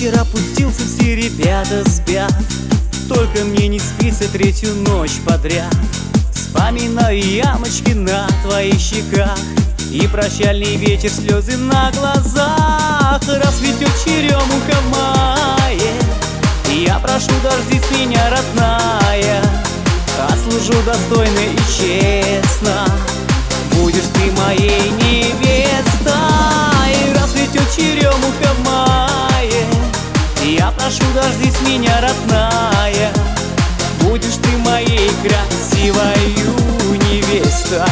Вечер опустился, все ребята спят, только мне не спится третью ночь подряд. Вспоминаю ямочки на твоих щеках и прощальный ветер, слезы на глазах. Расцветет черемуха в мае, я прошу, дождись меня, родная. Отслужу достойно и честно, будешь ты моей невестой. Расцветет черемуха в мае, я прошу, дождись меня, родная. Будешь ты моей красивою невестой.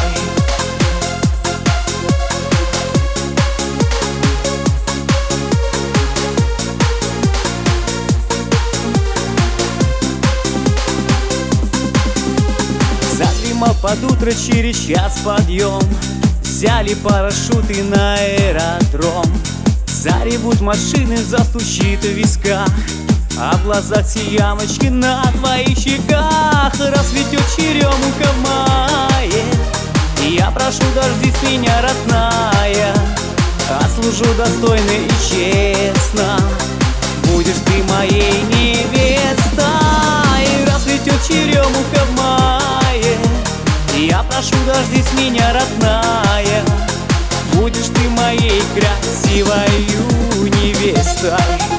Задремал под утро, через час подъем, взяли парашюты на аэродром. Заревут машины, застучит в висках, а в глазах все ямочки на твоих щеках. Расцветет черемуха в мае, я прошу, дождись меня, родная. Отслужу достойно и честно, будешь ты моей невестой. Расцветет черемуха в мае, я прошу, дождись меня, родная. Будешь ты моей красивою невестой.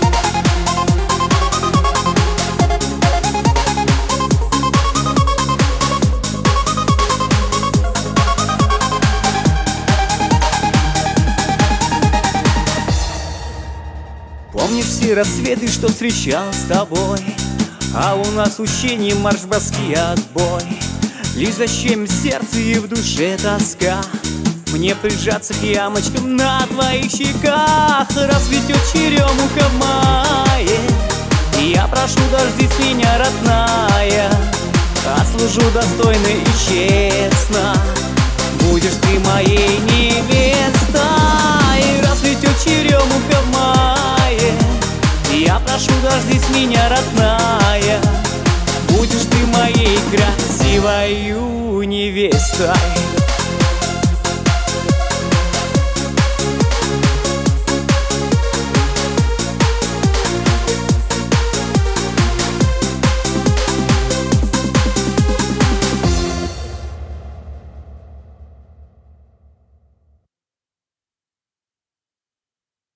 Помнишь все рассветы, что встречал с тобой, а у нас учение, марш, броски, отбой. Лишь зачем в сердце и в душе тоска, мне прижаться к ямочкам на твоих щеках. Расцветет черемуха в мае, я прошу, дождись меня, родная. Отслужу достойно и честно, будешь ты моей невестой. Расцветет черемуха в мае, я прошу, дождись меня, родная. Будешь ты моей красивою невестой.